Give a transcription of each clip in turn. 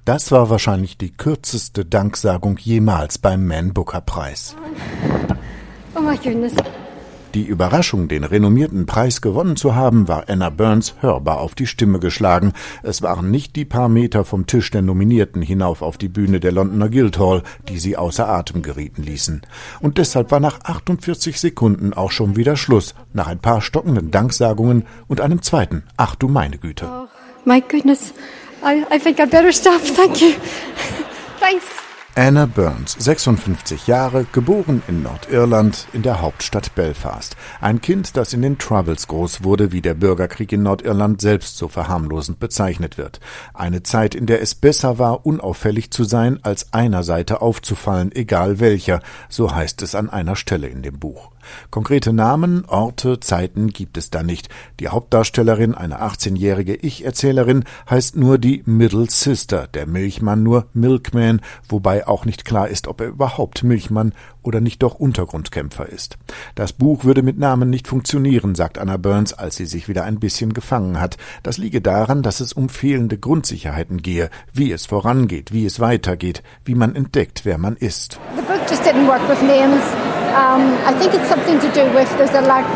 Das war wahrscheinlich die kürzeste Danksagung jemals beim Man Booker Preis. Oh my goodness. Die Überraschung, den renommierten Preis gewonnen zu haben, war Anna Burns hörbar auf die Stimme geschlagen. Es waren nicht die paar Meter vom Tisch der Nominierten hinauf auf die Bühne der Londoner Guildhall, die sie außer Atem gerieten ließen. Und deshalb war nach 48 Sekunden auch schon wieder Schluss, nach ein paar stockenden Danksagungen und einem zweiten »Ach du meine Güte«. Oh my goodness. I think I'd better stop. Thank you. Thanks. Anna Burns, 56 Jahre, geboren in Nordirland in der Hauptstadt Belfast. Ein Kind, das in den Troubles groß wurde, wie der Bürgerkrieg in Nordirland selbst so verharmlosend bezeichnet wird. Eine Zeit, in der es besser war, unauffällig zu sein, als einer Seite aufzufallen, egal welcher, so heißt es an einer Stelle in dem Buch. Konkrete Namen, Orte, Zeiten gibt es da nicht. Die Hauptdarstellerin, eine 18-jährige Ich-Erzählerin, heißt nur die Middle Sister, der Milchmann nur Milkman, wobei auch nicht klar ist, ob er überhaupt Milchmann oder nicht doch Untergrundkämpfer ist. Das Buch würde mit Namen nicht funktionieren, sagt Anna Burns, als sie sich wieder ein bisschen gefangen hat. Das liege daran, dass es um fehlende Grundsicherheiten gehe, wie es vorangeht, wie es weitergeht, wie man entdeckt, wer man ist. The book just didn't work with names. I think it's something to do with there's a lack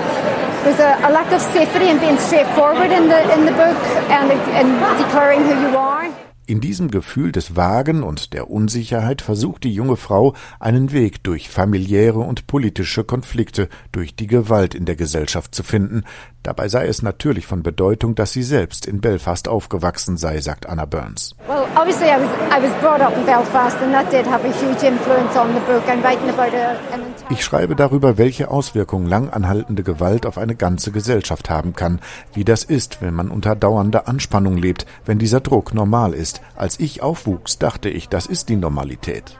of safety in being straightforward in the book and declaring who you are. In diesem Gefühl des Vagen und der Unsicherheit versucht die junge Frau einen Weg durch familiäre und politische Konflikte, durch die Gewalt in der Gesellschaft zu finden. Dabei sei es natürlich von Bedeutung, dass sie selbst in Belfast aufgewachsen sei, sagt Anna Burns. Well, obviously I was brought up in Belfast and that did have a huge influence on the book. I'm writing about an entire... Ich schreibe darüber, welche Auswirkungen langanhaltende Gewalt auf eine ganze Gesellschaft haben kann, wie das ist, wenn man unter dauernder Anspannung lebt, wenn dieser Druck normal ist. Als ich aufwuchs, dachte ich, das ist die Normalität.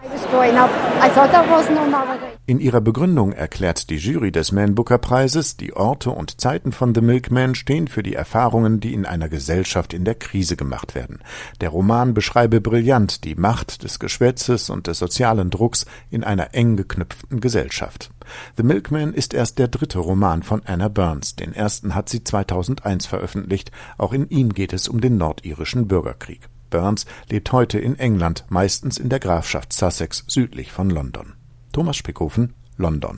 In ihrer Begründung erklärt die Jury des Man Booker Preises, die Orte und Zeiten von The Milkman stehen für die Erfahrungen, die in einer Gesellschaft in der Krise gemacht werden. Der Roman beschreibe brillant die Macht des Geschwätzes und des sozialen Drucks in einer eng geknüpften Gesellschaft. The Milkman ist erst der dritte Roman von Anna Burns. Den ersten hat sie 2001 veröffentlicht. Auch in ihm geht es um den nordirischen Bürgerkrieg. Burns lebt heute in England, meistens in der Grafschaft Sussex südlich von London. Thomas Spickhofen, London.